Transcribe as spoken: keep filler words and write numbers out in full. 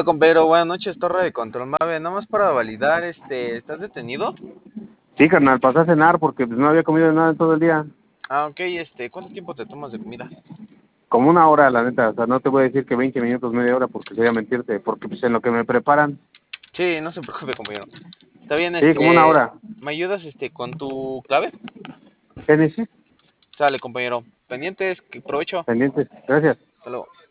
Hola compañero, buenas noches, Torre de Control Mave, nada más para validar, este, ¿estás detenido? Sí, carnal, pasé a cenar porque pues, no había comido nada en todo el día. Ah, ok, este, ¿cuánto tiempo te tomas de comida? Como una hora, la neta. O sea, no te voy a decir que veinte minutos, media hora, porque sería mentirte. Porque pues en lo que me preparan. Sí, no se preocupe compañero. Está bien, Sí, como una este, hora. ¿me ayudas, este, con tu clave? ¿Qué dices? Sale compañero, pendientes, que provecho. Pendientes. Gracias. Hasta luego.